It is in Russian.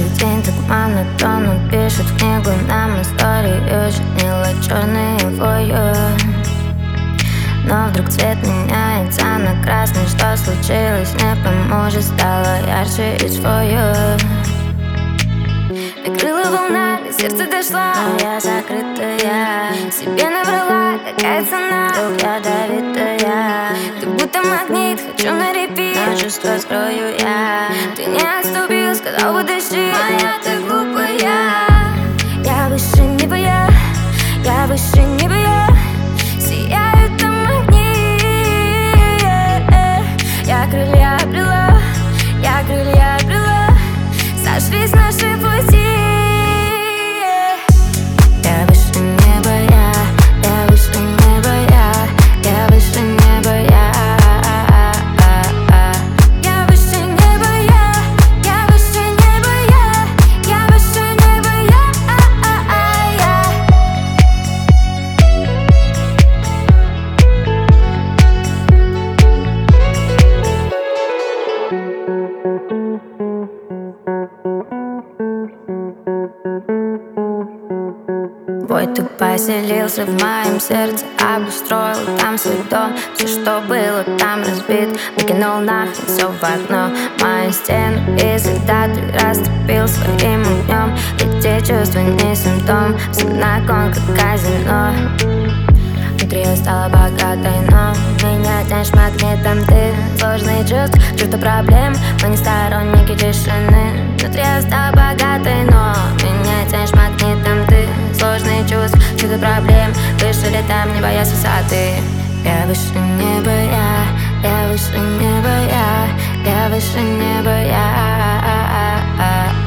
Каждый день так монотонно пишет в книгу нам историю, чернила черные вою. Но вдруг цвет меняется на красный. Что случилось, не пойму, же стало ярче и свою. Накрыла волна, до сердца дошла, но я закрытая. Себе наврала, какая цена, вдруг ядовитая. Ты будто магнит, хочу на репит, но чувства скрою я. Ты не отступил, сказал подожди, моя ты глупая. Я выше неба, я выше неба, сияют там огни. Я крылья обрела, я крылья обрела, сошлись наши пути. Я выше неба, я выше неба, я выше неба, я выше неба, я выше неба, я выше неба, Бой, ты поселился в моем сердце, обустроил там свой дом. Все, что было там разбит, выкинул нахрен все в окно. Мою стену и всегда ты растопил своим огнем. Эти чувства не симптом, все на кон, как казино. Внутри я стала богатой, но меня тянешь магнитом. Ты сложные чувства, чувство проблем, мы не сторонники тишины. Внутри я стала богатой, но меня тянешь магнитом. Ты сложные чувства, чудо проблем, выше летаем, не боясь высоты. Я выше неба, я выше неба, я выше неба, я